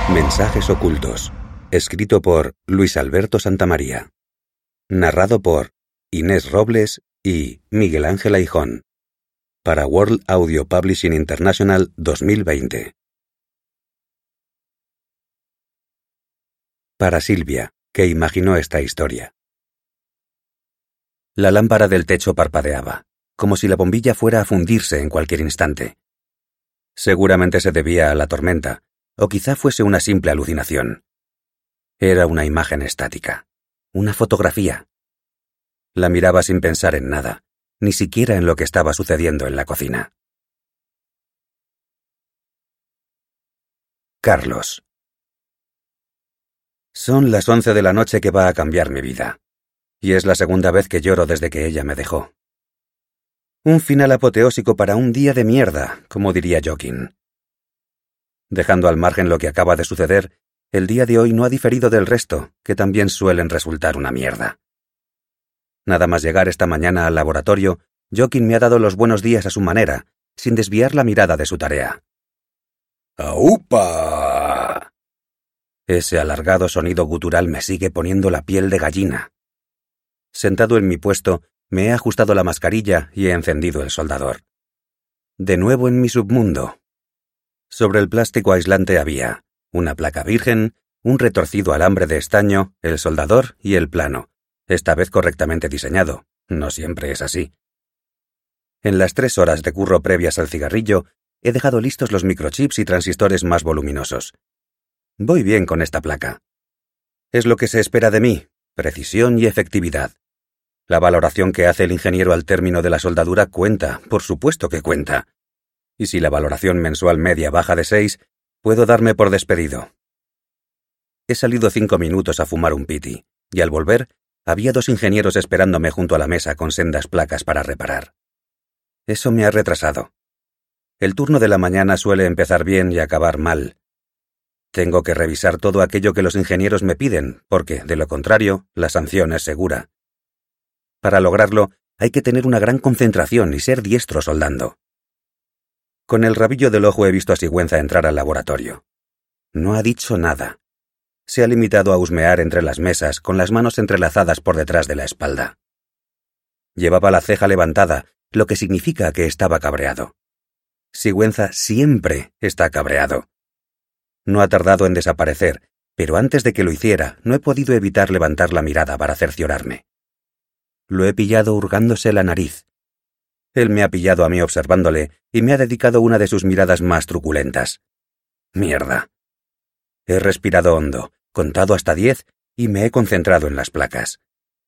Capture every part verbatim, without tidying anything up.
Mensajes ocultos. Escrito por Luis Alberto Santamaría. Narrado por Inés Robles y Miguel Ángel Aijón. Para World Audio Publishing International dos mil veinte. Para Silvia, que imaginó esta historia. La lámpara del techo parpadeaba, como si la bombilla fuera a fundirse en cualquier instante. Seguramente se debía a la tormenta, o quizá fuese una simple alucinación. Era una imagen estática, una fotografía. La miraba sin pensar en nada, ni siquiera en lo que estaba sucediendo en la cocina. Carlos. Son las once de la noche que va a cambiar mi vida, y es la segunda vez que lloro desde que ella me dejó. Un final apoteósico para un día de mierda, como diría Joaquín. Dejando al margen lo que acaba de suceder, el día de hoy no ha diferido del resto, que también suelen resultar una mierda. Nada más llegar esta mañana al laboratorio, Joaquín me ha dado los buenos días a su manera, sin desviar la mirada de su tarea. ¡Aupa! Ese alargado sonido gutural me sigue poniendo la piel de gallina. Sentado en mi puesto, me he ajustado la mascarilla y he encendido el soldador. De nuevo en mi submundo. Sobre el plástico aislante había una placa virgen, un retorcido alambre de estaño, el soldador y el plano, esta vez correctamente diseñado. No siempre es así. En las tres horas de curro previas al cigarrillo, he dejado listos los microchips y transistores más voluminosos. Voy bien con esta placa. Es lo que se espera de mí, precisión y efectividad. La valoración que hace el ingeniero al término de la soldadura cuenta, por supuesto que cuenta. Y si la valoración mensual media baja de seis, puedo darme por despedido. He salido cinco minutos a fumar un piti, y al volver, había dos ingenieros esperándome junto a la mesa con sendas placas para reparar. Eso me ha retrasado. El turno de la mañana suele empezar bien y acabar mal. Tengo que revisar todo aquello que los ingenieros me piden, porque, de lo contrario, la sanción es segura. Para lograrlo, hay que tener una gran concentración y ser diestro soldando. Con el rabillo del ojo he visto a Sigüenza entrar al laboratorio. No ha dicho nada. Se ha limitado a husmear entre las mesas, con las manos entrelazadas por detrás de la espalda. Llevaba la ceja levantada, lo que significa que estaba cabreado. Sigüenza siempre está cabreado. No ha tardado en desaparecer, pero antes de que lo hiciera, no he podido evitar levantar la mirada para cerciorarme. Lo he pillado hurgándose la nariz. Él me ha pillado a mí observándole y me ha dedicado una de sus miradas más truculentas. Mierda. He respirado hondo, contado hasta diez y me he concentrado en las placas.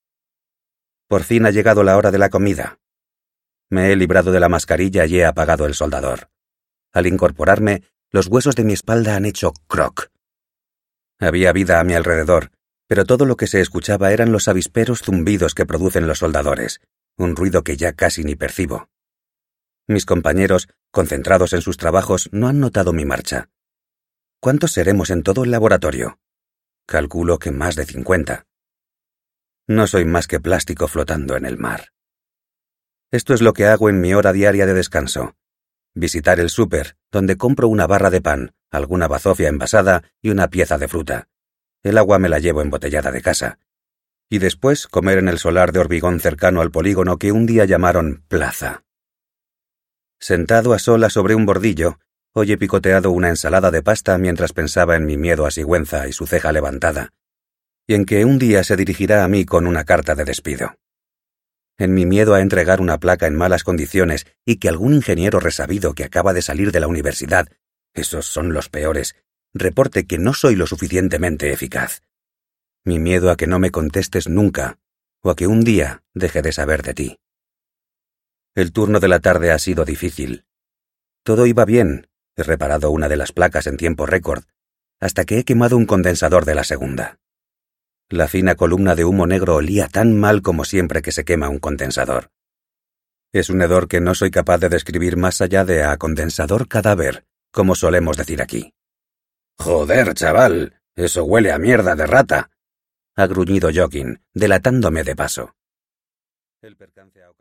Por fin ha llegado la hora de la comida. Me he librado de la mascarilla y he apagado el soldador. Al incorporarme, los huesos de mi espalda han hecho croc. Había vida a mi alrededor, pero todo lo que se escuchaba eran los avisperos zumbidos que producen los soldadores, un ruido que ya casi ni percibo. Mis compañeros, concentrados en sus trabajos, no han notado mi marcha. ¿Cuántos seremos en todo el laboratorio? Calculo que más de cincuenta. No soy más que plástico flotando en el mar. Esto es lo que hago en mi hora diaria de descanso. Visitar el súper, donde compro una barra de pan, alguna bazofia envasada y una pieza de fruta. El agua me la llevo embotellada de casa. Y después comer en el solar de hormigón cercano al polígono que un día llamaron plaza. Sentado a solas sobre un bordillo, hoy he picoteado una ensalada de pasta mientras pensaba en mi miedo a Sigüenza y su ceja levantada, y en que un día se dirigirá a mí con una carta de despido. En mi miedo a entregar una placa en malas condiciones y que algún ingeniero resabido que acaba de salir de la universidad, esos son los peores, reporte que no soy lo suficientemente eficaz. Mi miedo a que no me contestes nunca, o a que un día deje de saber de ti. El turno de la tarde ha sido difícil. Todo iba bien, he reparado una de las placas en tiempo récord, hasta que he quemado un condensador de la segunda. La fina columna de humo negro olía tan mal como siempre que se quema un condensador. Es un hedor que no soy capaz de describir más allá de a condensador cadáver, como solemos decir aquí. «Joder, chaval, eso huele a mierda de rata», ha gruñido Joaquín, delatándome de paso. El percance ha